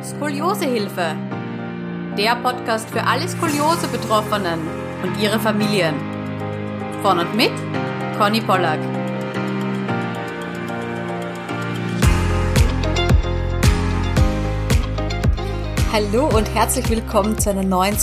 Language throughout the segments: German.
Skoliosehilfe. Der Podcast für alle Skoliose-Betroffenen und ihre Familien. Von und mit Conny Pollack. Hallo und herzlich willkommen zu einer neuen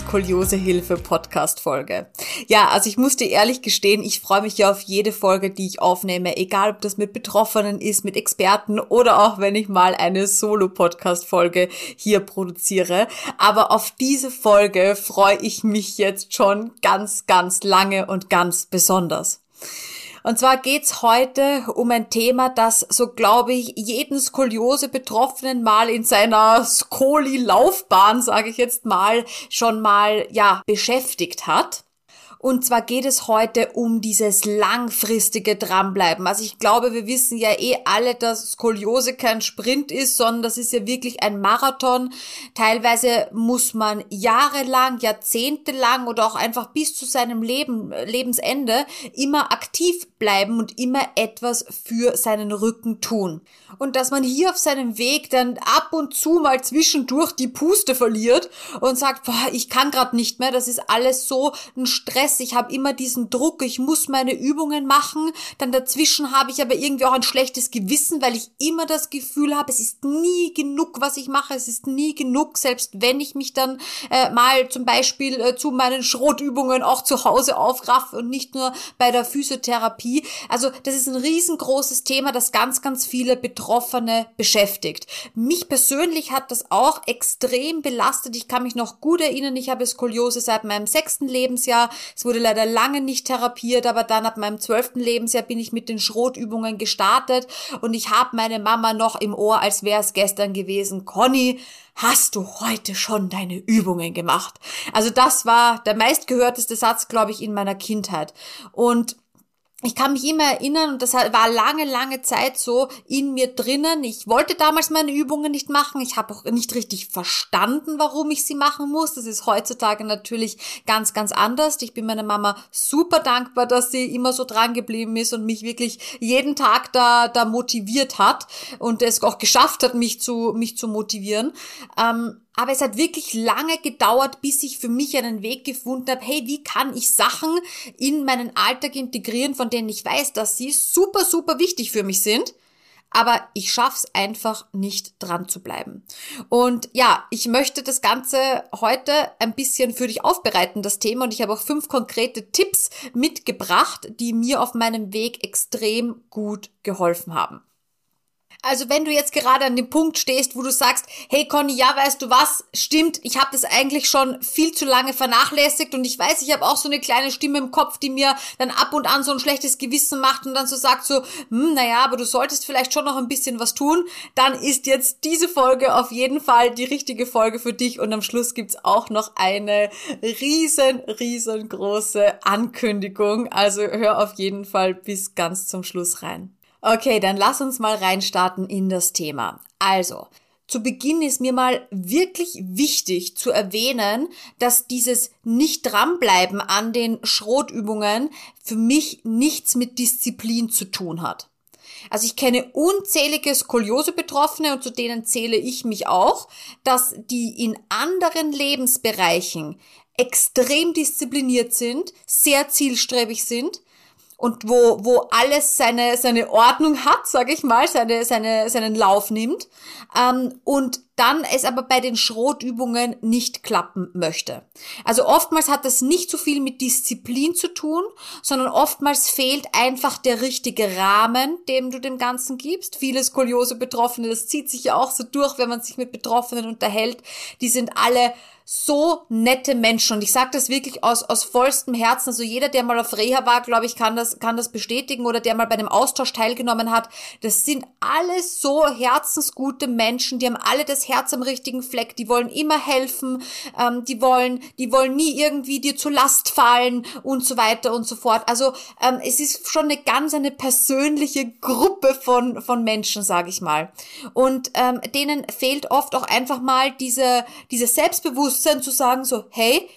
Skoliosehilfe-Podcast-Folge. Ja, also ich muss dir ehrlich gestehen, ich freue mich ja auf jede Folge, die ich aufnehme, egal ob das mit Betroffenen ist, mit Experten oder auch wenn ich mal eine Solo-Podcast-Folge hier produziere. Aber auf diese Folge freue ich mich jetzt schon ganz, ganz lange und ganz besonders. Und zwar geht's heute um ein Thema, das, so glaube ich, jeden Skoliose-Betroffenen mal in seiner Skoli-Laufbahn, sage ich jetzt mal, schon mal, beschäftigt hat. Und zwar geht es heute um dieses langfristige Dranbleiben. Also ich glaube, wir wissen ja alle, dass Skoliose kein Sprint ist, sondern das ist ja wirklich ein Marathon. Teilweise muss man jahrelang, jahrzehntelang oder auch einfach bis zu seinem Lebensende immer aktiv bleiben und immer etwas für seinen Rücken tun. Und dass man hier auf seinem Weg dann ab und zu mal zwischendurch die Puste verliert und sagt, ich kann gerade nicht mehr, das ist alles so ein Stress. Ich habe immer diesen Druck, ich muss meine Übungen machen, dann dazwischen habe ich aber irgendwie auch ein schlechtes Gewissen, weil ich immer das Gefühl habe, es ist nie genug, was ich mache, es ist nie genug, selbst wenn ich mich dann mal zum Beispiel zu meinen Schrotübungen auch zu Hause aufraffe und nicht nur bei der Physiotherapie. Also das ist ein riesengroßes Thema, das ganz, ganz viele Betroffene beschäftigt. Mich persönlich hat das auch extrem belastet. Ich kann mich noch gut erinnern, ich habe Skoliose seit meinem 6. Lebensjahr. Es wurde leider lange nicht therapiert, aber dann ab meinem 12. Lebensjahr bin ich mit den Schrotübungen gestartet und ich habe meine Mama noch im Ohr, als wäre es gestern gewesen. Conny, hast du heute schon deine Übungen gemacht? Also das war der meistgehörteste Satz, glaube ich, in meiner Kindheit. Und ich kann mich immer erinnern, und das war lange, lange Zeit so in mir drinnen. Ich wollte damals meine Übungen nicht machen. Ich habe auch nicht richtig verstanden, warum ich sie machen muss. Das ist heutzutage natürlich ganz, ganz anders. Ich bin meiner Mama super dankbar, dass sie immer so dran geblieben ist und mich wirklich jeden Tag da motiviert hat und es auch geschafft hat, mich zu motivieren. Aber es hat wirklich lange gedauert, bis ich für mich einen Weg gefunden habe, hey, wie kann ich Sachen in meinen Alltag integrieren, von denen ich weiß, dass sie super, super wichtig für mich sind, aber ich schaff's einfach nicht dran zu bleiben. Und ja, ich möchte das Ganze heute ein bisschen für dich aufbereiten, das Thema, und ich habe auch 5 konkrete Tipps mitgebracht, die mir auf meinem Weg extrem gut geholfen haben. Also wenn du jetzt gerade an dem Punkt stehst, wo du sagst, hey Conny, ja, weißt du was, stimmt, ich habe das eigentlich schon viel zu lange vernachlässigt und ich weiß, ich habe auch so eine kleine Stimme im Kopf, die mir dann ab und an so ein schlechtes Gewissen macht und dann so sagt so, aber du solltest vielleicht schon noch ein bisschen was tun, dann ist jetzt diese Folge riesengroße die richtige Folge für dich und am Schluss gibt's auch noch eine riesengroße Ankündigung, also hör auf jeden Fall bis ganz zum Schluss rein. Okay, dann lass uns mal reinstarten in das Thema. Also, zu Beginn ist mir mal wirklich wichtig zu erwähnen, dass dieses Nicht-Dranbleiben an den Schrotübungen für mich nichts mit Disziplin zu tun hat. Also ich kenne unzählige Skoliose-Betroffene und zu denen zähle ich mich auch, dass die in anderen Lebensbereichen extrem diszipliniert sind, sehr zielstrebig sind, und wo alles seine Ordnung hat, sage ich mal, seinen Lauf nimmt, und dann es aber bei den Schrotübungen nicht klappen möchte. Also oftmals hat das nicht so viel mit Disziplin zu tun, sondern oftmals fehlt einfach der richtige Rahmen, dem du dem Ganzen gibst. Viele Skoliose-Betroffene, das zieht sich ja auch so durch, wenn man sich mit Betroffenen unterhält, die sind alle so nette Menschen und ich sage das wirklich aus vollstem Herzen, also jeder, der mal auf Reha war, glaube ich, kann das bestätigen oder der mal bei einem Austausch teilgenommen hat, das sind alles so herzensgute Menschen, die haben alle das Herz am richtigen Fleck, die wollen immer helfen, die wollen nie irgendwie dir zur Last fallen und so weiter und so fort. Also es ist schon eine persönliche Gruppe von Menschen, sage ich mal. Und denen fehlt oft auch einfach mal dieses Selbstbewusstsein zu sagen so, hey,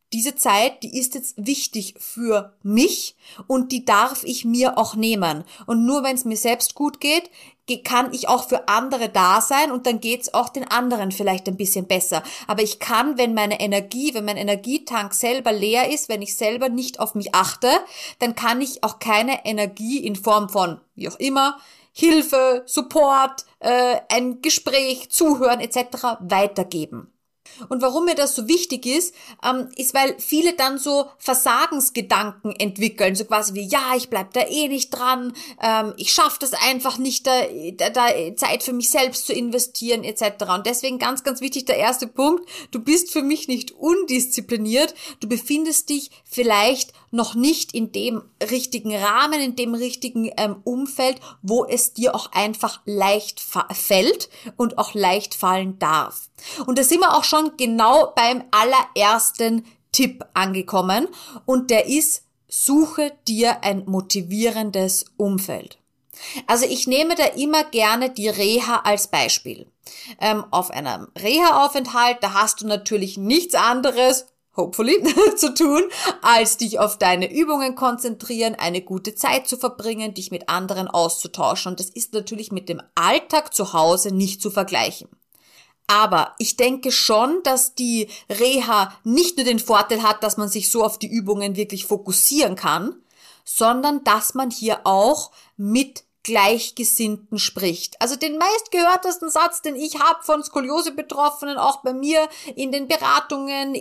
diese Zeit, die ist jetzt wichtig für mich und die darf ich mir auch nehmen. Und nur wenn es mir selbst gut geht, kann ich auch für andere da sein und dann geht's auch den anderen vielleicht ein bisschen besser. Aber ich kann, wenn mein Energietank selber leer ist, wenn ich selber nicht auf mich achte, dann kann ich auch keine Energie in Form von, wie auch immer, Hilfe, Support, ein Gespräch, Zuhören etc. weitergeben. Und warum mir das so wichtig ist, ist, weil viele dann so Versagensgedanken entwickeln, so quasi wie, ja, ich bleib da eh nicht dran, ich schaffe das einfach nicht, da Zeit für mich selbst zu investieren etc. Und deswegen ganz, ganz wichtig der erste Punkt, du bist für mich nicht undiszipliniert, du befindest dich vielleicht noch nicht in dem richtigen Rahmen, in dem richtigen Umfeld, wo es dir auch einfach leicht fällt und auch leicht fallen darf. Und da sind wir auch schon genau beim allerersten Tipp angekommen und der ist, suche dir ein motivierendes Umfeld. Also ich nehme da immer gerne die Reha als Beispiel. Auf einem Reha-Aufenthalt, da hast du natürlich nichts anderes, hopefully, zu tun, als dich auf deine Übungen konzentrieren, eine gute Zeit zu verbringen, dich mit anderen auszutauschen. Und das ist natürlich mit dem Alltag zu Hause nicht zu vergleichen. Aber ich denke schon, dass die Reha nicht nur den Vorteil hat, dass man sich so auf die Übungen wirklich fokussieren kann, sondern dass man hier auch mit Gleichgesinnten spricht. Also den meistgehörtesten Satz, den ich habe von Skoliose-Betroffenen, auch bei mir in den Beratungen,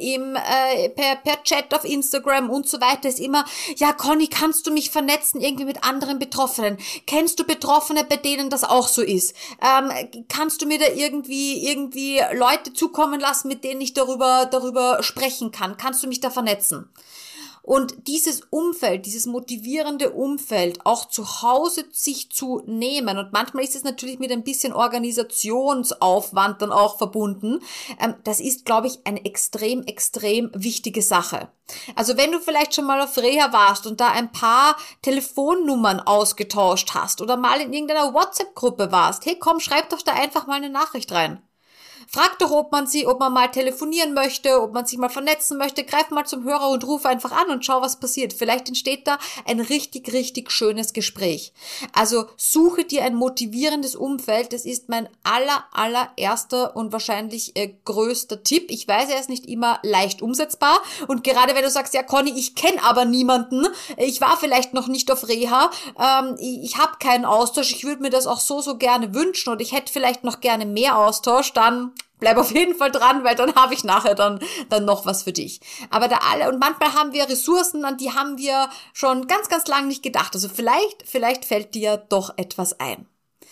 per Chat auf Instagram und so weiter, ist immer, ja Conny, kannst du mich vernetzen irgendwie mit anderen Betroffenen? Kennst du Betroffene, bei denen das auch so ist? Kannst du mir da irgendwie Leute zukommen lassen, mit denen ich darüber sprechen kann? Kannst du mich da vernetzen? Und dieses Umfeld, dieses motivierende Umfeld auch zu Hause sich zu nehmen, und manchmal ist es natürlich mit ein bisschen Organisationsaufwand dann auch verbunden, das ist, glaube ich, eine extrem, extrem wichtige Sache. Also wenn du vielleicht schon mal auf Reha warst und da ein paar Telefonnummern ausgetauscht hast oder mal in irgendeiner WhatsApp-Gruppe warst, hey komm, schreib doch da einfach mal eine Nachricht rein. Frag doch, ob man mal telefonieren möchte, ob man sich mal vernetzen möchte. Greif mal zum Hörer und ruf einfach an und schau, was passiert. Vielleicht entsteht da ein richtig, richtig schönes Gespräch. Also suche dir ein motivierendes Umfeld. Das ist mein allererster und wahrscheinlich größter Tipp. Ich weiß, er ist nicht immer leicht umsetzbar. Und gerade wenn du sagst, ja Conny, ich kenne aber niemanden, ich war vielleicht noch nicht auf Reha, ich habe keinen Austausch, ich würde mir das auch so gerne wünschen und ich hätte vielleicht noch gerne mehr Austausch, dann bleib auf jeden Fall dran, weil dann habe ich nachher dann noch was für dich. Aber und manchmal haben wir Ressourcen, an die haben wir schon ganz, ganz lange nicht gedacht. Also vielleicht fällt dir doch etwas ein.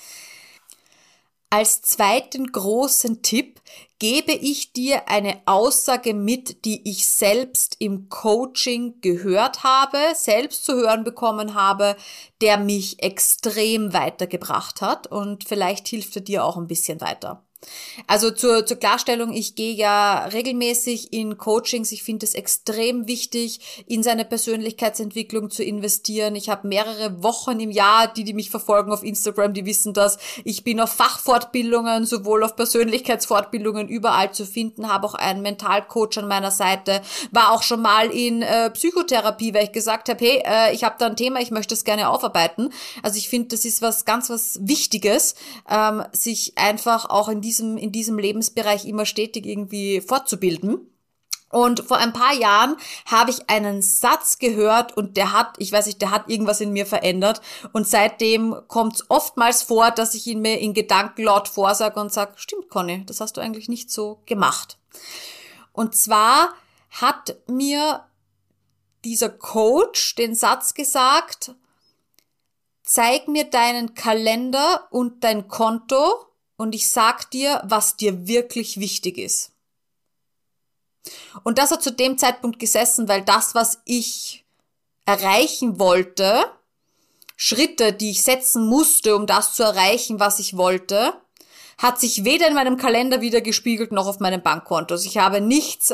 Als zweiten großen Tipp gebe ich dir eine Aussage mit, die ich selbst im Coaching gehört habe, selbst zu hören bekommen habe, der mich extrem weitergebracht hat und vielleicht hilft er dir auch ein bisschen weiter. Also zur Klarstellung, ich gehe ja regelmäßig in Coachings. Ich finde es extrem wichtig, in seine Persönlichkeitsentwicklung zu investieren. Ich habe mehrere Wochen im Jahr, die mich verfolgen auf Instagram, die wissen das. Ich bin auf Fachfortbildungen, sowohl auf Persönlichkeitsfortbildungen überall zu finden, habe auch einen Mentalcoach an meiner Seite, war auch schon mal in Psychotherapie, weil ich gesagt habe, hey, ich habe da ein Thema, ich möchte es gerne aufarbeiten. Also ich finde, das ist was Wichtiges, sich einfach auch in diesem Lebensbereich immer stetig irgendwie fortzubilden. Und vor ein paar Jahren habe ich einen Satz gehört und der hat irgendwas in mir verändert. Und seitdem kommt es oftmals vor, dass ich ihn mir in Gedanken laut vorsage und sage, stimmt Conny, das hast du eigentlich nicht so gemacht. Und zwar hat mir dieser Coach den Satz gesagt, zeig mir deinen Kalender und dein Konto, und ich sag dir, was dir wirklich wichtig ist. Und das hat zu dem Zeitpunkt gesessen, weil das, was ich erreichen wollte, Schritte, die ich setzen musste, um das zu erreichen, was ich wollte, hat sich weder in meinem Kalender wiedergespiegelt noch auf meinem Bankkonto. Also ich habe nichts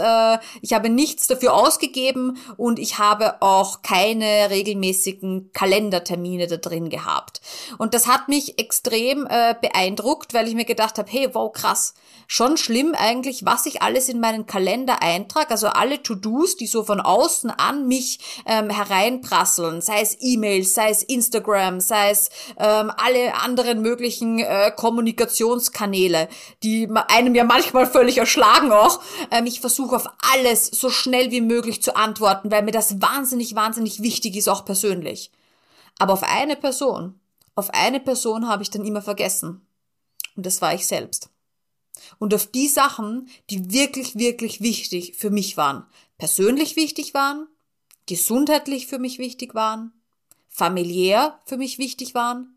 dafür ausgegeben und ich habe auch keine regelmäßigen Kalendertermine da drin gehabt. Und das hat mich extrem beeindruckt, weil ich mir gedacht habe, hey, wow, krass, schon schlimm eigentlich, was ich alles in meinen Kalender eintrage, also alle To-Dos, die so von außen an mich hereinprasseln, sei es E-Mails, sei es Instagram, sei es alle anderen möglichen Kommunikationskanäle, die einem ja manchmal völlig erschlagen auch. Ich versuche auf alles so schnell wie möglich zu antworten, weil mir das wahnsinnig, wahnsinnig wichtig ist, auch persönlich. Aber auf eine Person habe ich dann immer vergessen. Und das war ich selbst. Und auf die Sachen, die wirklich, wirklich wichtig für mich waren, persönlich wichtig waren, gesundheitlich für mich wichtig waren, familiär für mich wichtig waren.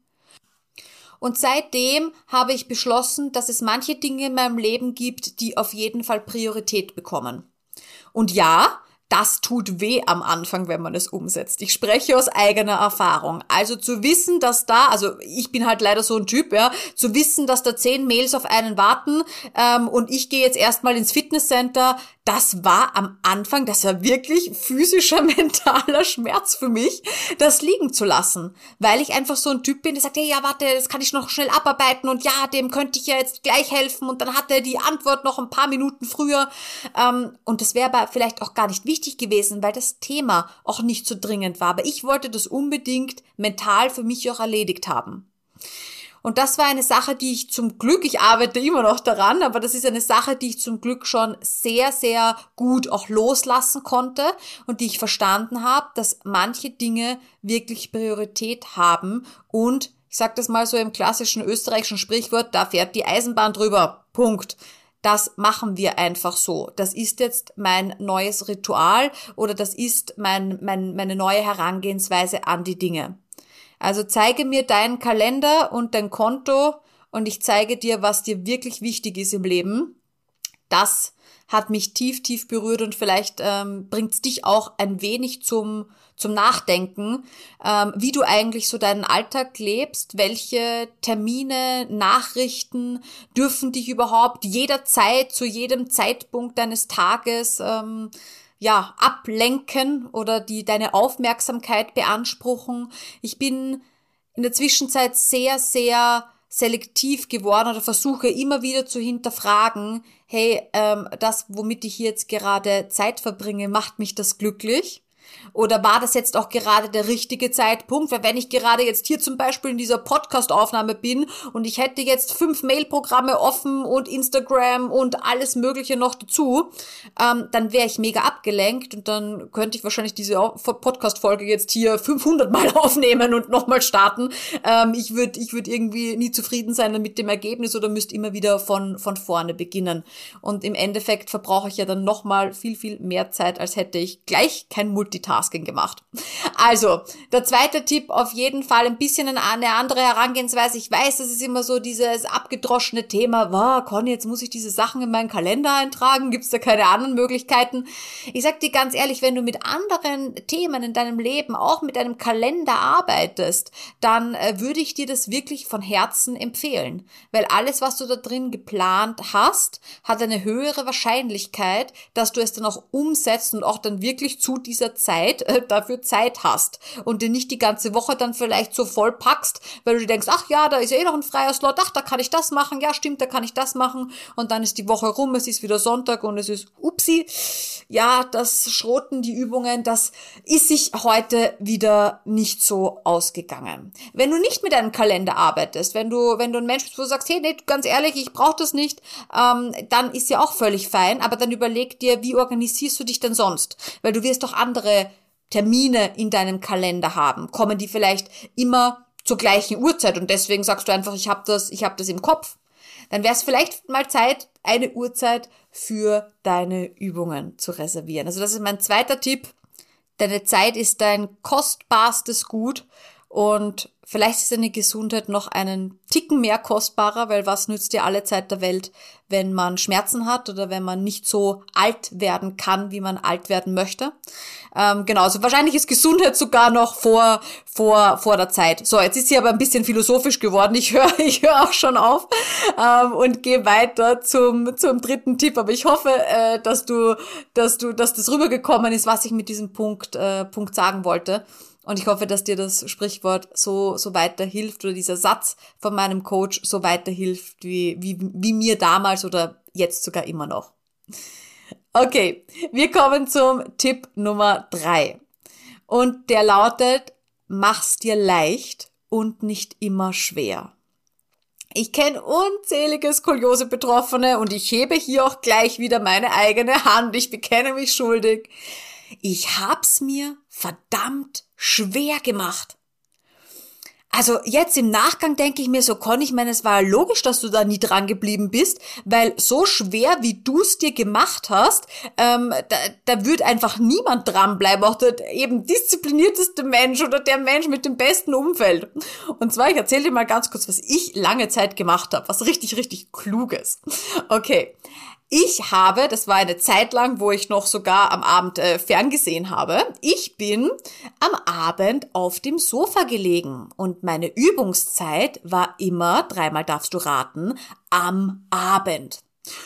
Und seitdem habe ich beschlossen, dass es manche Dinge in meinem Leben gibt, die auf jeden Fall Priorität bekommen. Und ja, das tut weh am Anfang, wenn man es umsetzt. Ich spreche aus eigener Erfahrung. Also zu wissen, dass also ich bin halt leider so ein Typ, ja, zu wissen, dass da 10 Mails auf einen warten und ich gehe jetzt erstmal ins Fitnesscenter, das war am Anfang, das war wirklich physischer, mentaler Schmerz für mich, das liegen zu lassen. Weil ich einfach so ein Typ bin, der sagt, hey, ja, warte, das kann ich noch schnell abarbeiten und ja, dem könnte ich ja jetzt gleich helfen und dann hat er die Antwort noch ein paar Minuten früher. Und das wäre aber vielleicht auch gar nicht wichtig gewesen, weil das Thema auch nicht so dringend war. Aber ich wollte das unbedingt mental für mich auch erledigt haben. Und das war eine Sache, die ich zum Glück, ich arbeite immer noch daran, aber das ist eine Sache, die ich zum Glück schon sehr, sehr gut auch loslassen konnte und die ich verstanden habe, dass manche Dinge wirklich Priorität haben und ich sage das mal so im klassischen österreichischen Sprichwort, da fährt die Eisenbahn drüber. Punkt. Das machen wir einfach so. Das ist jetzt mein neues Ritual oder das ist meine neue Herangehensweise an die Dinge. Also zeige mir deinen Kalender und dein Konto und ich zeige dir, was dir wirklich wichtig ist im Leben. Das hat mich tief, tief berührt und vielleicht bringt's dich auch ein wenig zum Nachdenken, wie du eigentlich so deinen Alltag lebst, welche Termine, Nachrichten dürfen dich überhaupt jederzeit, zu jedem Zeitpunkt deines Tages ablenken oder deine Aufmerksamkeit beanspruchen. Ich bin in der Zwischenzeit sehr, sehr selektiv geworden oder versuche immer wieder zu hinterfragen, hey, das, womit ich jetzt gerade Zeit verbringe, macht mich das glücklich? Oder war das jetzt auch gerade der richtige Zeitpunkt? Weil wenn ich gerade jetzt hier zum Beispiel in dieser Podcast-Aufnahme bin und ich hätte jetzt 5 Mail-Programme offen und Instagram und alles Mögliche noch dazu, dann wäre ich mega abgelenkt und dann könnte ich wahrscheinlich diese Podcast-Folge jetzt hier 500 Mal aufnehmen und nochmal starten. Ich würde irgendwie nie zufrieden sein mit dem Ergebnis oder müsste immer wieder von vorne beginnen. Und im Endeffekt verbrauche ich ja dann nochmal viel, viel mehr Zeit, als hätte ich gleich kein Multitasking gemacht. Also, der zweite Tipp, auf jeden Fall ein bisschen eine andere Herangehensweise. Ich weiß, das ist immer so dieses abgedroschene Thema, wow, Conny, jetzt muss ich diese Sachen in meinen Kalender eintragen, gibt's da keine anderen Möglichkeiten? Ich sag dir ganz ehrlich, wenn du mit anderen Themen in deinem Leben, auch mit einem Kalender arbeitest, dann würde ich dir das wirklich von Herzen empfehlen. Weil alles, was du da drin geplant hast, hat eine höhere Wahrscheinlichkeit, dass du es dann auch umsetzt und auch dann wirklich zu dieser Zeit dafür Zeit hast und dir nicht die ganze Woche dann vielleicht so voll packst, weil du dir denkst, ach ja, da ist ja eh noch ein freier Slot, ach, da kann ich das machen, ja stimmt, da kann ich das machen und dann ist die Woche rum, es ist wieder Sonntag und es ist upsi, ja, das Schroten, die Übungen, das ist sich heute wieder nicht so ausgegangen. Wenn du nicht mit deinem Kalender arbeitest, wenn du ein Mensch bist, wo du sagst, hey, nee, ganz ehrlich, ich brauche das nicht, dann ist ja auch völlig fein, aber dann überleg dir, wie organisierst du dich denn sonst? Weil du wirst doch andere Termine in deinem Kalender haben. Kommen die vielleicht immer zur gleichen Uhrzeit und deswegen sagst du einfach, ich hab das im Kopf. Dann wäre es vielleicht mal Zeit, eine Uhrzeit für deine Übungen zu reservieren. Also das ist mein zweiter Tipp. Deine Zeit ist dein kostbarstes Gut und vielleicht ist eine Gesundheit noch einen Ticken mehr kostbarer, weil was nützt dir alle Zeit der Welt, wenn man Schmerzen hat oder wenn man nicht so alt werden kann, wie man alt werden möchte. Genau, also wahrscheinlich ist Gesundheit sogar noch vor der Zeit. So, jetzt ist sie aber ein bisschen philosophisch geworden. Ich höre auch schon auf und gehe weiter zum dritten Tipp. Aber ich hoffe, dass das rübergekommen ist, was ich mit diesem Punkt sagen wollte. Und ich hoffe, dass dir das Sprichwort so weiterhilft oder dieser Satz von meinem Coach so weiterhilft, wie mir damals oder jetzt sogar immer noch. Okay, wir kommen zum Tipp Nummer 3. Und der lautet, mach's dir leicht und nicht immer schwer. Ich kenne unzählige Skoliose-Betroffene und ich hebe hier auch gleich wieder meine eigene Hand. Ich bekenne mich schuldig. Ich hab's mir verdammt schwer gemacht. Also jetzt im Nachgang denke ich mir so, Conny, ich meine, es war logisch, dass du da nie dran geblieben bist, weil so schwer, wie du es dir gemacht hast, da wird einfach niemand dranbleiben, auch der eben disziplinierteste Mensch oder der Mensch mit dem besten Umfeld. Und zwar, ich erzähle dir mal ganz kurz, was ich lange Zeit gemacht habe, was richtig, richtig Kluges. Okay. Das war eine Zeit lang, wo ich noch sogar am Abend ferngesehen habe. Ich bin am Abend auf dem Sofa gelegen und meine Übungszeit war immer, 3-mal darfst du raten, am Abend.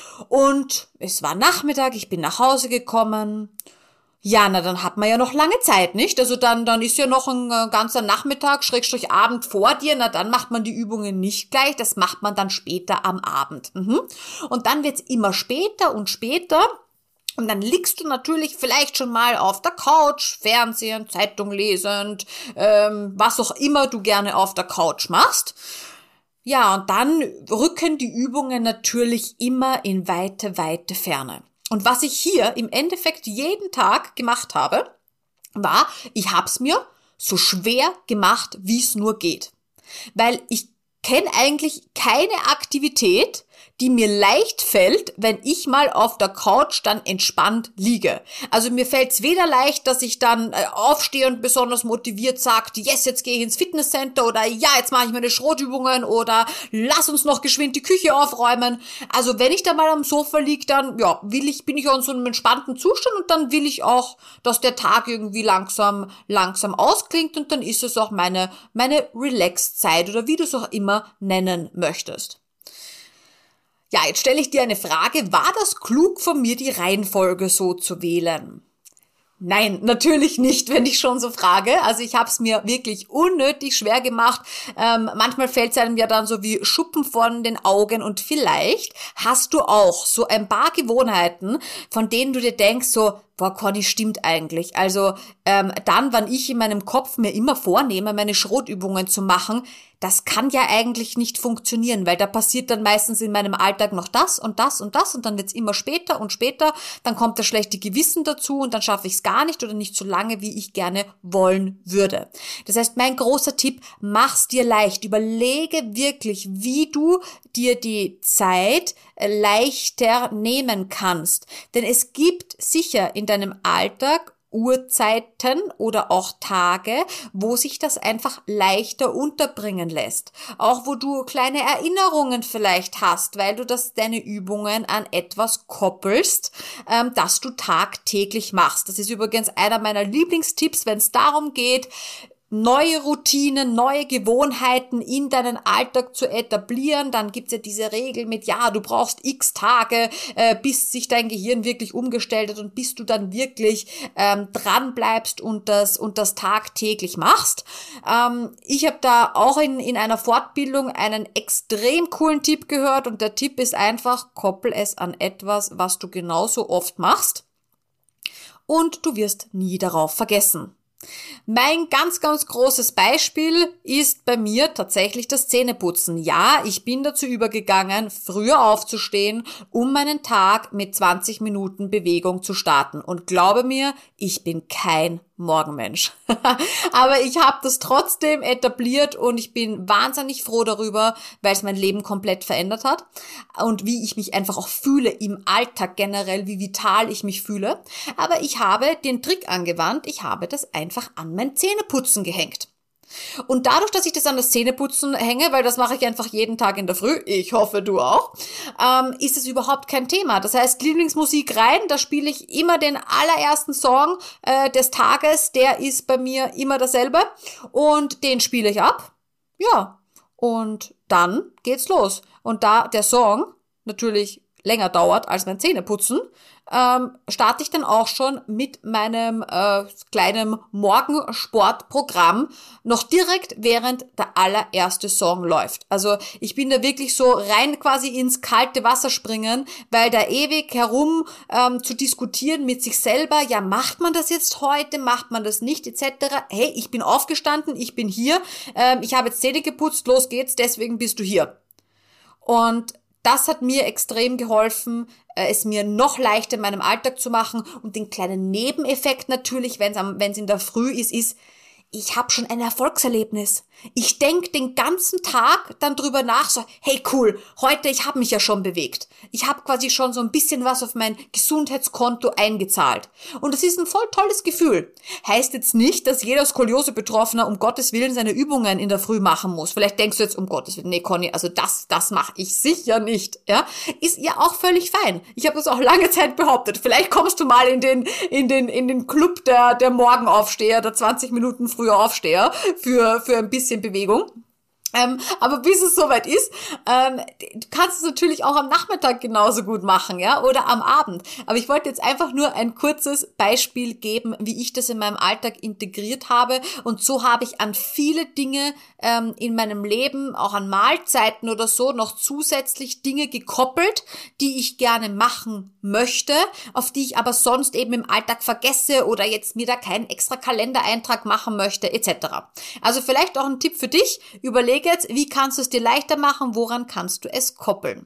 Und es war Nachmittag, ich bin nach Hause gekommen. Ja, na, dann hat man ja noch lange Zeit, nicht? Also dann ist ja noch ein ganzer Nachmittag, / Abend vor dir. Na, dann macht man die Übungen nicht gleich. Das macht man dann später am Abend. Und dann wird's immer später und später. Und dann liegst du natürlich vielleicht schon mal auf der Couch, Fernsehen, Zeitung lesend, was auch immer du gerne auf der Couch machst. Ja, und dann rücken die Übungen natürlich immer in weite, weite Ferne. Und was ich hier im Endeffekt jeden Tag gemacht habe, war, ich hab's mir so schwer gemacht, wie es nur geht. Weil ich kenne eigentlich keine Aktivität, die mir leicht fällt, wenn ich mal auf der Couch dann entspannt liege. Also mir fällt's weder leicht, dass ich dann aufstehe und besonders motiviert sage, yes, jetzt gehe ich ins Fitnesscenter oder ja, jetzt mache ich meine Schrotübungen oder lass uns noch geschwind die Küche aufräumen. Also wenn ich da mal am Sofa liege, dann bin ich auch in so einem entspannten Zustand und dann will ich auch, dass der Tag irgendwie langsam ausklingt und dann ist es auch meine Relax-Zeit oder wie du es auch immer nennen möchtest. Ja, jetzt stelle ich dir eine Frage. War das klug von mir, die Reihenfolge so zu wählen? Nein, natürlich nicht, wenn ich schon so frage. Also ich habe es mir wirklich unnötig schwer gemacht. Manchmal fällt es einem ja dann so wie Schuppen von den Augen und vielleicht hast du auch so ein paar Gewohnheiten, von denen du dir denkst so, boah, Conny, stimmt eigentlich. Also dann, wann ich in meinem Kopf mir immer vornehme, meine Schrotübungen zu machen, das kann ja eigentlich nicht funktionieren, weil da passiert dann meistens in meinem Alltag noch das und das und das und dann wird's immer später und später, dann kommt das schlechte Gewissen dazu und dann schaffe ich es gar nicht oder nicht so lange, wie ich gerne wollen würde. Das heißt, mein großer Tipp, mach's dir leicht, überlege wirklich, wie du dir die Zeit leichter nehmen kannst, denn es gibt sicher in deinem Alltag Uhrzeiten oder auch Tage, wo sich das einfach leichter unterbringen lässt. Auch wo du kleine Erinnerungen vielleicht hast, weil du deine Übungen an etwas koppelst, das du tagtäglich machst. Das ist übrigens einer meiner Lieblingstipps, wenn es darum geht, neue Routinen, neue Gewohnheiten in deinen Alltag zu etablieren. Dann gibt's ja diese Regel mit, ja, du brauchst x Tage, bis sich dein Gehirn wirklich umgestellt hat und bis du dann wirklich dran bleibst und das tagtäglich machst. Ich habe da auch in einer Fortbildung einen extrem coolen Tipp gehört und der Tipp ist einfach, koppel es an etwas, was du genauso oft machst und du wirst nie darauf vergessen. Mein ganz, ganz großes Beispiel ist bei mir tatsächlich das Zähneputzen. Ja, ich bin dazu übergegangen, früher aufzustehen, um meinen Tag mit 20 Minuten Bewegung zu starten. Und glaube mir, ich bin kein Morgenmensch. Aber ich habe das trotzdem etabliert und ich bin wahnsinnig froh darüber, weil es mein Leben komplett verändert hat und wie ich mich einfach auch fühle im Alltag generell, wie vital ich mich fühle. Aber ich habe den Trick angewandt, ich habe das einfach an mein Zähneputzen gehängt. Und dadurch, dass ich das an das Zähneputzen hänge, weil das mache ich einfach jeden Tag in der Früh, ich hoffe du auch, ist es überhaupt kein Thema. Das heißt, Lieblingsmusik rein, da spiele ich immer den allerersten Song des Tages, der ist bei mir immer dasselbe und den spiele ich ab. Ja, und dann geht's los. Und da der Song natürlich länger dauert als mein Zähneputzen, starte ich dann auch schon mit meinem kleinen Morgensportprogramm noch direkt während der allererste Song läuft. Also ich bin da wirklich so rein quasi ins kalte Wasser springen, weil da ewig herum zu diskutieren mit sich selber, ja, macht man das jetzt heute, macht man das nicht, etc. Hey, ich bin aufgestanden, ich bin hier, ich habe jetzt Zähne geputzt, los geht's, deswegen bist du hier. Und das hat mir extrem geholfen, es mir noch leichter in meinem Alltag zu machen. Und den kleinen Nebeneffekt natürlich, wenn es in der Früh ist, ich habe schon ein Erfolgserlebnis. Ich denke den ganzen Tag dann drüber nach, so, hey cool, heute, ich habe mich ja schon bewegt. Ich habe quasi schon so ein bisschen was auf mein Gesundheitskonto eingezahlt. Und das ist ein voll tolles Gefühl. Heißt jetzt nicht, dass jeder Skoliose-Betroffener um Gottes Willen seine Übungen in der Früh machen muss. Vielleicht denkst du jetzt, um Gottes Willen, nee Conny, also das mache ich sicher nicht. Ja, ist ja auch völlig fein. Ich habe das auch lange Zeit behauptet. Vielleicht kommst du mal in den Club der Morgenaufsteher, der 20 Minuten früher Aufsteher für ein bisschen Bewegung. Aber bis es soweit ist, du kannst es natürlich auch am Nachmittag genauso gut machen, ja, oder am Abend. Aber ich wollte jetzt einfach nur ein kurzes Beispiel geben, wie ich das in meinem Alltag integriert habe. Und so habe ich an viele Dinge in meinem Leben, auch an Mahlzeiten oder so, noch zusätzlich Dinge gekoppelt, die ich gerne machen möchte, auf die ich aber sonst eben im Alltag vergesse oder jetzt mir da keinen extra Kalendereintrag machen möchte, etc. Also vielleicht auch ein Tipp für dich, überlege jetzt, wie kannst du es dir leichter machen, woran kannst du es koppeln?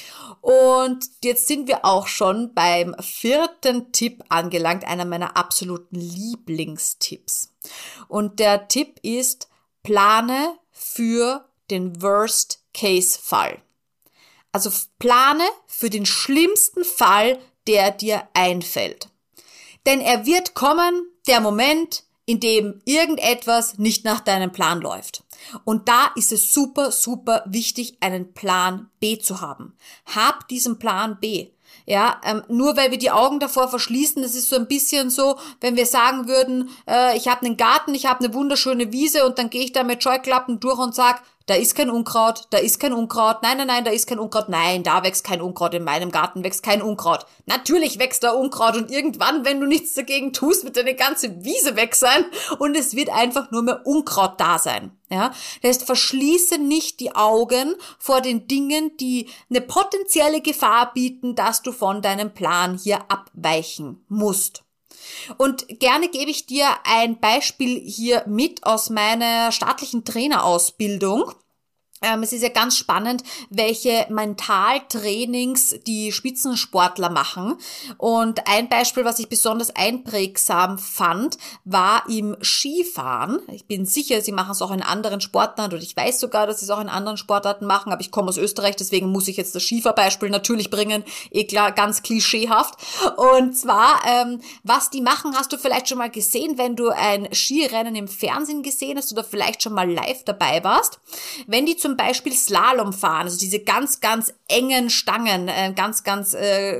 Und jetzt sind wir auch schon beim 4. Tipp angelangt, einer meiner absoluten Lieblingstipps. Und der Tipp ist, plane für den Worst-Case-Fall. Also plane für den schlimmsten Fall, der dir einfällt. Denn er wird kommen, der Moment, in dem irgendetwas nicht nach deinem Plan läuft. Und da ist es super, super wichtig, einen Plan B zu haben. Hab diesen Plan B. Ja, nur weil wir die Augen davor verschließen, das ist so ein bisschen so, wenn wir sagen würden, ich habe einen Garten, ich habe eine wunderschöne Wiese und dann gehe ich da mit Scheuklappen durch und sag, da ist kein Unkraut, da ist kein Unkraut, nein, da ist kein Unkraut, nein, da wächst kein Unkraut, in meinem Garten wächst kein Unkraut. Natürlich wächst da Unkraut und irgendwann, wenn du nichts dagegen tust, wird deine ganze Wiese weg sein und es wird einfach nur mehr Unkraut da sein. Ja, das heißt, verschließe nicht die Augen vor den Dingen, die eine potenzielle Gefahr bieten, dass du von deinem Plan hier abweichen musst. Und gerne gebe ich dir ein Beispiel hier mit aus meiner staatlichen Trainerausbildung. Es ist ja ganz spannend, welche Mentaltrainings die Spitzensportler machen. Und ein Beispiel, was ich besonders einprägsam fand, war im Skifahren. Ich bin sicher, sie machen es auch in anderen Sportarten oder ich weiß sogar, dass sie es auch in anderen Sportarten machen, aber ich komme aus Österreich, deswegen muss ich jetzt das Skifahrbeispiel natürlich bringen. Klar, ganz klischeehaft. Und zwar, was die machen, hast du vielleicht schon mal gesehen, wenn du ein Skirennen im Fernsehen gesehen hast oder vielleicht schon mal live dabei warst. Wenn die zum Beispiel Slalom fahren, also diese ganz, ganz engen Stangen, ganz, ganz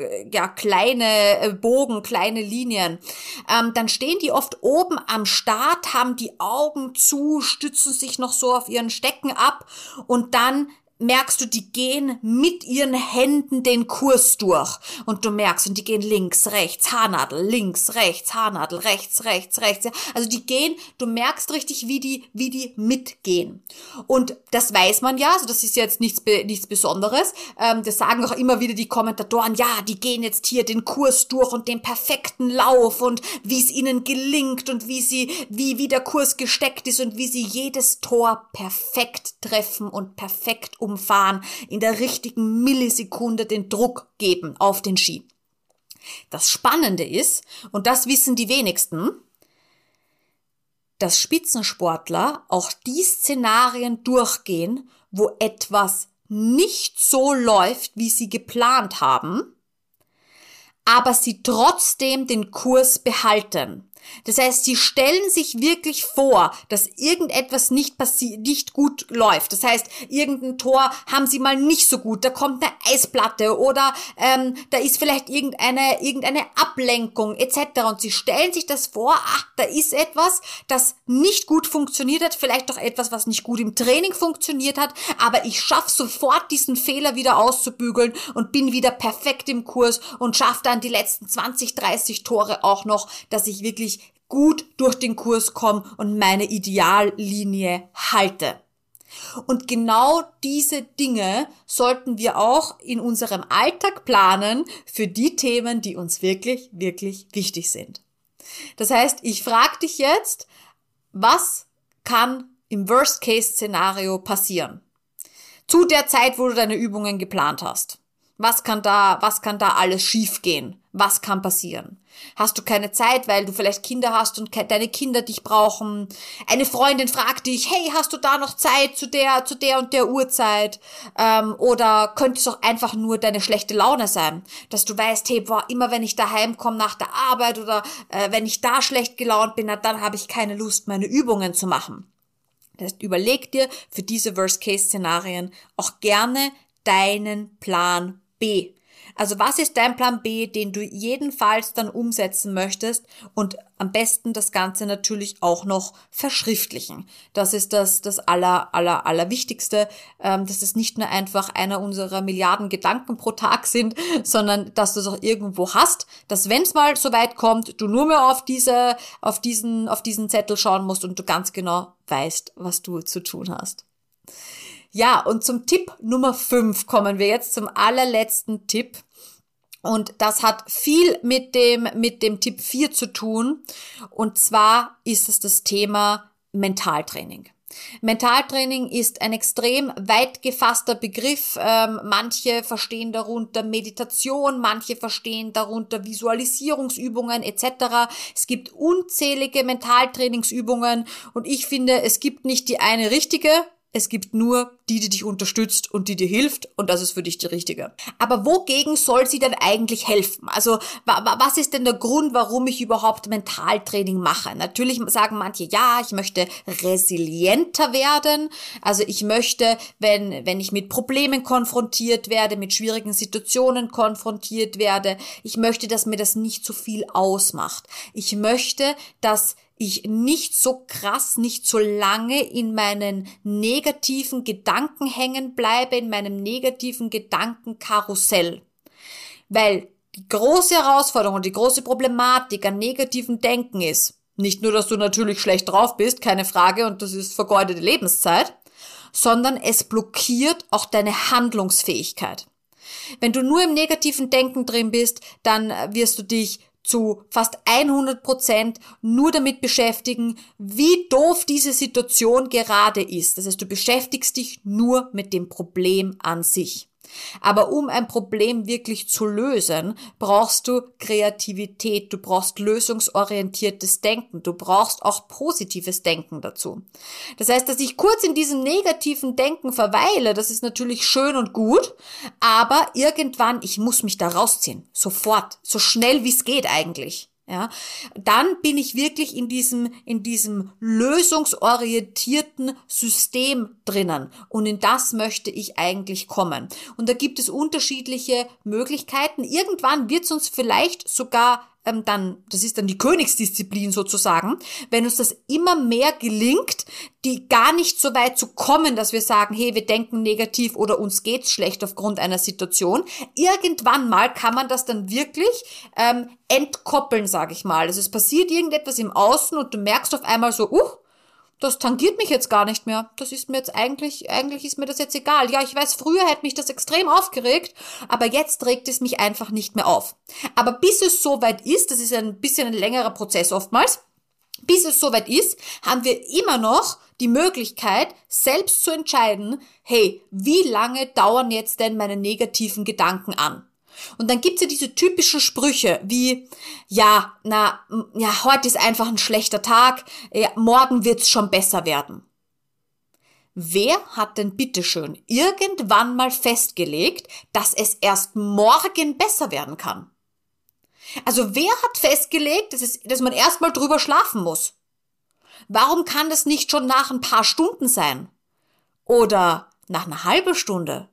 kleine Bogen, kleine Linien, dann stehen die oft oben am Start, haben die Augen zu, stützen sich noch so auf ihren Stecken ab und dann merkst du, die gehen mit ihren Händen den Kurs durch. Und du merkst, und die gehen links, rechts, Haarnadel, links, rechts, Haarnadel, rechts, rechts, rechts. Also die gehen, du merkst richtig, wie die mitgehen. Und das weiß man ja, also das ist jetzt nichts Besonderes. Das sagen auch immer wieder die Kommentatoren, ja, die gehen jetzt hier den Kurs durch und den perfekten Lauf und wie es ihnen gelingt und wie der Kurs gesteckt ist und wie sie jedes Tor perfekt treffen und perfekt umfahren, in der richtigen Millisekunde den Druck geben auf den Ski. Das Spannende ist, und das wissen die wenigsten, dass Spitzensportler auch die Szenarien durchgehen, wo etwas nicht so läuft, wie sie geplant haben, aber sie trotzdem den Kurs behalten. Das heißt, sie stellen sich wirklich vor, dass irgendetwas nicht gut läuft. Das heißt, irgendein Tor haben sie mal nicht so gut, da kommt eine Eisplatte oder da ist vielleicht irgendeine Ablenkung etc. Und sie stellen sich das vor, da ist etwas, das nicht gut funktioniert hat, vielleicht auch etwas, was nicht gut im Training funktioniert hat, aber ich schaffe sofort diesen Fehler wieder auszubügeln und bin wieder perfekt im Kurs und schaffe dann die letzten 20, 30 Tore auch noch, dass ich wirklich gut durch den Kurs komme und meine Ideallinie halte. Und genau diese Dinge sollten wir auch in unserem Alltag planen für die Themen, die uns wirklich, wirklich wichtig sind. Das heißt, ich frage dich jetzt, was kann im Worst-Case-Szenario passieren? Zu der Zeit, wo du deine Übungen geplant hast. Was kann da alles schiefgehen? Was kann passieren? Hast du keine Zeit, weil du vielleicht Kinder hast und deine Kinder dich brauchen? Eine Freundin fragt dich, hey, hast du da noch Zeit zu der und der Uhrzeit? Oder könnte es auch einfach nur deine schlechte Laune sein? Dass du weißt, hey, immer wenn ich daheim komme nach der Arbeit oder wenn ich da schlecht gelaunt bin, dann habe ich keine Lust, meine Übungen zu machen. Das heißt, überleg dir für diese Worst-Case-Szenarien auch gerne deinen Plan B. Also was ist dein Plan B, den du jedenfalls dann umsetzen möchtest und am besten das Ganze natürlich auch noch verschriftlichen. Das ist das Allerwichtigste, dass es nicht nur einfach einer unserer Milliarden Gedanken pro Tag sind, sondern dass du es auch irgendwo hast, dass wenn es mal so weit kommt, du nur mehr auf diesen Zettel schauen musst und du ganz genau weißt, was du zu tun hast. Ja, und zum Tipp Nummer 5 kommen wir jetzt zum allerletzten Tipp. Und das hat viel mit dem Tipp 4 zu tun. Und zwar ist es das Thema Mentaltraining. Mentaltraining ist ein extrem weit gefasster Begriff. Manche verstehen darunter Meditation, manche verstehen darunter Visualisierungsübungen etc. Es gibt unzählige Mentaltrainingsübungen und ich finde, es gibt nicht die eine richtige. Es gibt nur die dich unterstützt und die dir hilft und das ist für dich die richtige. Aber wogegen soll sie denn eigentlich helfen? Also was ist denn der Grund, warum ich überhaupt Mentaltraining mache? Natürlich sagen manche, ja, ich möchte resilienter werden. Also ich möchte, wenn ich mit Problemen konfrontiert werde, mit schwierigen Situationen konfrontiert werde, ich möchte, dass mir das nicht so viel ausmacht. Ich möchte, dass ich nicht so krass, nicht so lange in meinen negativen Gedanken hängen bleibe, in meinem negativen Gedankenkarussell. Weil die große Herausforderung und die große Problematik an negativen Denken ist, nicht nur, dass du natürlich schlecht drauf bist, keine Frage, und das ist vergeudete Lebenszeit, sondern es blockiert auch deine Handlungsfähigkeit. Wenn du nur im negativen Denken drin bist, dann wirst du dich zu fast 100% nur damit beschäftigen, wie doof diese Situation gerade ist. Das heißt, du beschäftigst dich nur mit dem Problem an sich. Aber um ein Problem wirklich zu lösen, brauchst du Kreativität, du brauchst lösungsorientiertes Denken, du brauchst auch positives Denken dazu. Das heißt, dass ich kurz in diesem negativen Denken verweile, das ist natürlich schön und gut, aber irgendwann, ich muss mich da rausziehen, sofort, so schnell wie es geht eigentlich. Ja, dann bin ich wirklich in diesem lösungsorientierten System drinnen und in das möchte ich eigentlich kommen. Und da gibt es unterschiedliche Möglichkeiten. Irgendwann wird es uns vielleicht sogar das ist dann die Königsdisziplin sozusagen, wenn uns das immer mehr gelingt, die gar nicht so weit zu kommen, dass wir sagen, hey, wir denken negativ oder uns geht's schlecht aufgrund einer Situation. Irgendwann mal kann man das dann wirklich entkoppeln, sage ich mal. Also es passiert irgendetwas im Außen und du merkst auf einmal so, das tangiert mich jetzt gar nicht mehr. Das ist mir jetzt eigentlich ist mir das jetzt egal. Ja, ich weiß, früher hätte mich das extrem aufgeregt, aber jetzt regt es mich einfach nicht mehr auf. Aber bis es soweit ist, das ist ein bisschen ein längerer Prozess oftmals, bis es soweit ist, haben wir immer noch die Möglichkeit, selbst zu entscheiden, hey, wie lange dauern jetzt denn meine negativen Gedanken an? Und dann gibt's ja diese typischen Sprüche wie, heute ist einfach ein schlechter Tag, morgen wird's schon besser werden. Wer hat denn bitteschön irgendwann mal festgelegt, dass es erst morgen besser werden kann? Also wer hat festgelegt, dass man erstmal drüber schlafen muss? Warum kann das nicht schon nach ein paar Stunden sein? Oder nach einer halben Stunde?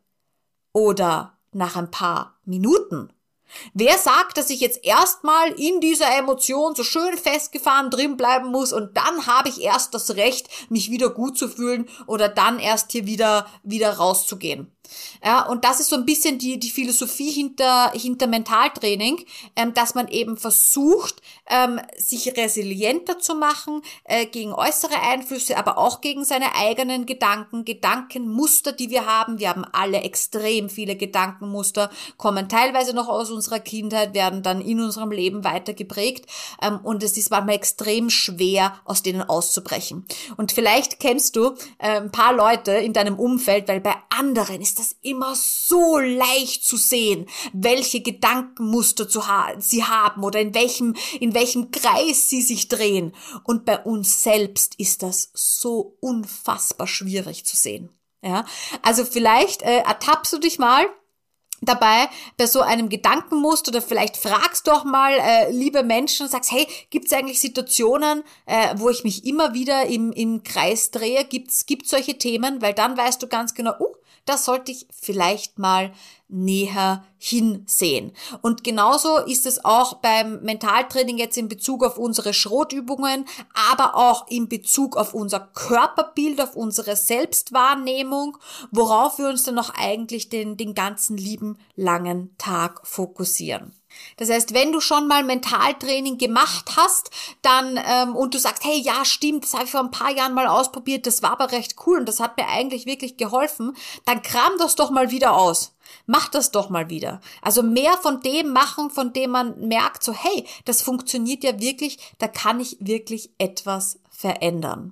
Oder nach ein paar Minuten? Wer sagt, dass ich jetzt erstmal in dieser Emotion so schön festgefahren drin bleiben muss und dann habe ich erst das Recht, mich wieder gut zu fühlen oder dann erst hier wieder rauszugehen? Ja, und das ist so ein bisschen die Philosophie hinter Mentaltraining, dass man eben versucht, sich resilienter zu machen gegen äußere Einflüsse, aber auch gegen seine eigenen Gedankenmuster, die wir haben. Wir haben alle extrem viele Gedankenmuster, kommen teilweise noch aus unserer Kindheit, werden dann in unserem Leben weiter geprägt und es ist manchmal extrem schwer, aus denen auszubrechen. Und vielleicht kennst du ein paar Leute in deinem Umfeld, weil bei anderen ist das immer so leicht zu sehen, welche Gedankenmuster sie haben oder in welchem Kreis sie sich drehen. Und bei uns selbst ist das so unfassbar schwierig zu sehen. Ja, also vielleicht ertappst du dich mal dabei bei so einem Gedankenmuster oder vielleicht fragst doch mal liebe Menschen und sagst, hey, gibt's eigentlich Situationen, wo ich mich immer wieder im Kreis drehe? Gibt's solche Themen? Weil dann weißt du ganz genau, da sollte ich vielleicht mal näher hinsehen. Und genauso ist es auch beim Mentaltraining jetzt in Bezug auf unsere Schrotübungen, aber auch in Bezug auf unser Körperbild, auf unsere Selbstwahrnehmung, worauf wir uns dann noch eigentlich den ganzen lieben langen Tag fokussieren. Das heißt, wenn du schon mal Mentaltraining gemacht hast, dann und du sagst, hey, ja, stimmt, das habe ich vor ein paar Jahren mal ausprobiert, das war aber recht cool und das hat mir eigentlich wirklich geholfen, dann kram das doch mal wieder aus. Mach das doch mal wieder. Also mehr von dem machen, von dem man merkt, so hey, das funktioniert ja wirklich, da kann ich wirklich etwas verändern.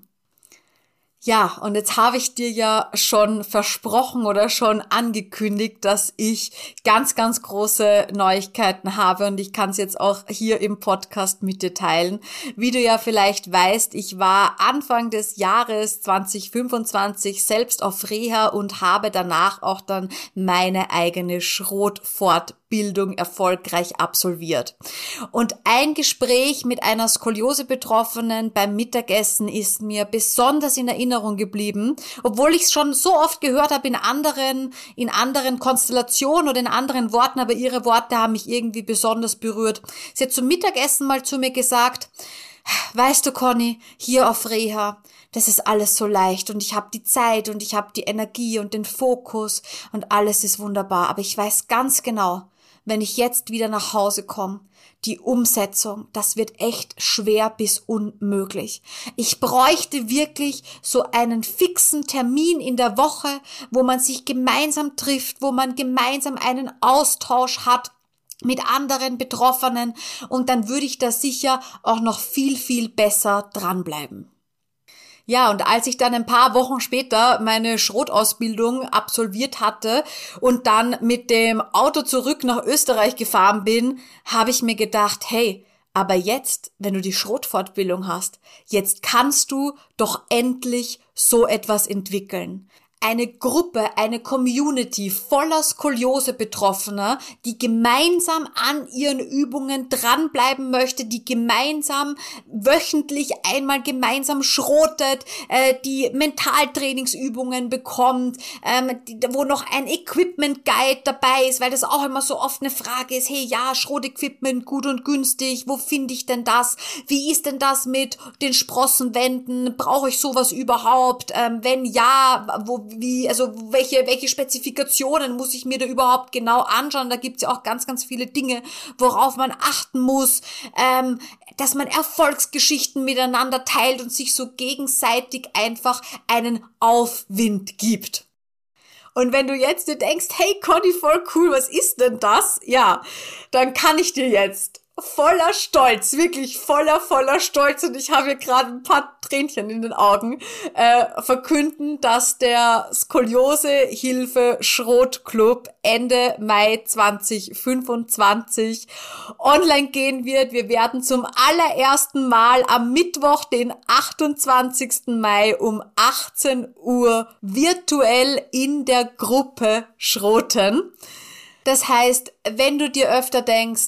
Ja, und jetzt habe ich dir ja schon versprochen oder schon angekündigt, dass ich ganz, ganz große Neuigkeiten habe und ich kann es jetzt auch hier im Podcast mit dir teilen. Wie du ja vielleicht weißt, ich war Anfang des Jahres 2025 selbst auf Reha und habe danach auch dann meine eigene Schrotfortbildung erfolgreich absolviert. Und ein Gespräch mit einer Skoliose-Betroffenen beim Mittagessen ist mir besonders in Erinnerung geblieben, obwohl ich es schon so oft gehört habe in anderen Konstellationen oder in anderen Worten, aber ihre Worte haben mich irgendwie besonders berührt. Sie hat zum Mittagessen mal zu mir gesagt, weißt du, Conny, hier auf Reha, das ist alles so leicht und ich habe die Zeit und ich habe die Energie und den Fokus und alles ist wunderbar, aber ich weiß ganz genau, wenn ich jetzt wieder nach Hause komme, die Umsetzung, das wird echt schwer bis unmöglich. Ich bräuchte wirklich so einen fixen Termin in der Woche, wo man sich gemeinsam trifft, wo man gemeinsam einen Austausch hat mit anderen Betroffenen und dann würde ich da sicher auch noch viel, viel besser dranbleiben. Ja, und als ich dann ein paar Wochen später meine Schrotausbildung absolviert hatte und dann mit dem Auto zurück nach Österreich gefahren bin, habe ich mir gedacht, hey, aber jetzt, wenn du die Schrotfortbildung hast, jetzt kannst du doch endlich so etwas entwickeln. Eine Gruppe, eine Community voller Skoliose-Betroffener, die gemeinsam an ihren Übungen dranbleiben möchte, die gemeinsam wöchentlich einmal gemeinsam schrotet, die Mentaltrainingsübungen bekommt, wo noch ein Equipment-Guide dabei ist, weil das auch immer so oft eine Frage ist, hey, ja, Schrotequipment, gut und günstig, wo finde ich denn das? Wie ist denn das mit den Sprossenwänden? Brauche ich sowas überhaupt? Wenn ja, welche Spezifikationen muss ich mir da überhaupt genau anschauen? Da gibt's ja auch ganz, ganz viele Dinge, worauf man achten muss, dass man Erfolgsgeschichten miteinander teilt und sich so gegenseitig einfach einen Aufwind gibt. Und wenn du jetzt dir denkst, hey Conny, voll cool, was ist denn das? Ja, dann kann ich dir jetzt voller Stolz, wirklich voller Stolz und ich habe hier gerade ein paar Tränchen in den Augen, verkünden, dass der Skoliose-Hilfe Schrotclub Ende Mai 2025 online gehen wird. Wir werden zum allerersten Mal am Mittwoch, den 28. Mai um 18 Uhr virtuell in der Gruppe schroten. Das heißt, wenn du dir öfter denkst,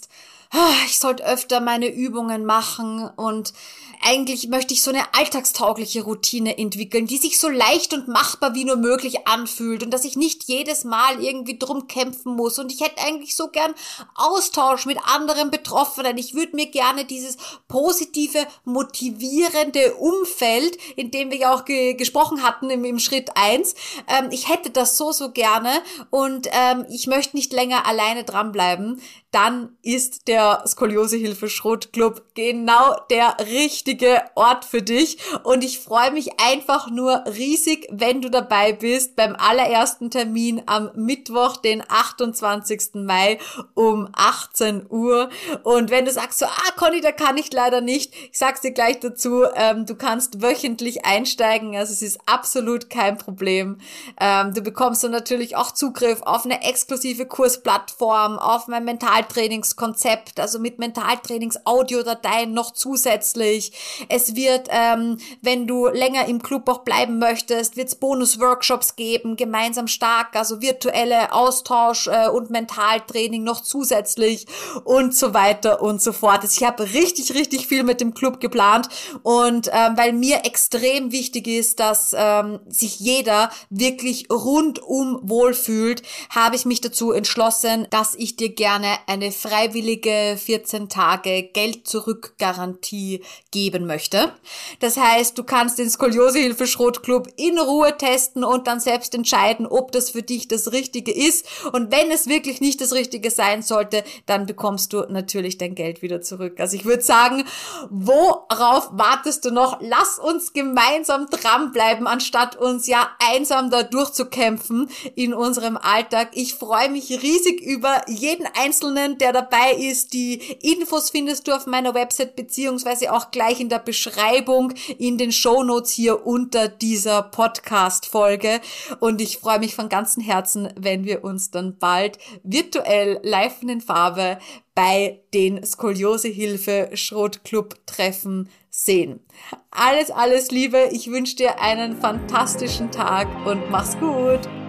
ich sollte öfter meine Übungen machen und eigentlich möchte ich so eine alltagstaugliche Routine entwickeln, die sich so leicht und machbar wie nur möglich anfühlt und dass ich nicht jedes Mal irgendwie drum kämpfen muss. Und ich hätte eigentlich so gern Austausch mit anderen Betroffenen. Ich würde mir gerne dieses positive, motivierende Umfeld, in dem wir ja auch gesprochen hatten im Schritt 1, ich hätte das so gerne und ich möchte nicht länger alleine dranbleiben. Dann ist der Skoliosehilfe Schrotclub genau der richtige Ort für dich. Und ich freue mich einfach nur riesig, wenn du dabei bist beim allerersten Termin am Mittwoch, den 28. Mai um 18 Uhr. Und wenn du sagst so, Conny, da kann ich leider nicht, ich sag's dir gleich dazu, du kannst wöchentlich einsteigen, also es ist absolut kein Problem. Du bekommst dann natürlich auch Zugriff auf eine exklusive Kursplattform, auf mein Mentaltrainingskonzept, also mit Mentaltrainings-Audiodateien noch zusätzlich. Es wird, wenn du länger im Club auch bleiben möchtest, wird es Bonus-Workshops geben, gemeinsam stark, also virtuelle Austausch und Mentaltraining noch zusätzlich und so weiter und so fort. Also ich habe richtig, richtig viel mit dem Club geplant und weil mir extrem wichtig ist, dass sich jeder wirklich rundum wohlfühlt, habe ich mich dazu entschlossen, dass ich dir gerne eine freiwillige 14 Tage Geld-Zurück-Garantie geben möchte. Das heißt, du kannst den Skoliosehilfe Schrotclub in Ruhe testen und dann selbst entscheiden, ob das für dich das Richtige ist. Und wenn es wirklich nicht das Richtige sein sollte, dann bekommst du natürlich dein Geld wieder zurück. Also ich würde sagen, worauf wartest du noch? Lass uns gemeinsam dranbleiben, anstatt uns ja einsam da durchzukämpfen in unserem Alltag. Ich freue mich riesig über jeden Einzelnen, der dabei ist. Die Infos findest du auf meiner Website beziehungsweise auch gleich in der Beschreibung in den Shownotes hier unter dieser Podcast-Folge. Und ich freue mich von ganzem Herzen, wenn wir uns dann bald virtuell live in Farbe bei den Skoliosehilfe Schrotclub-Treffen sehen. Alles Liebe. Ich wünsche dir einen fantastischen Tag und mach's gut.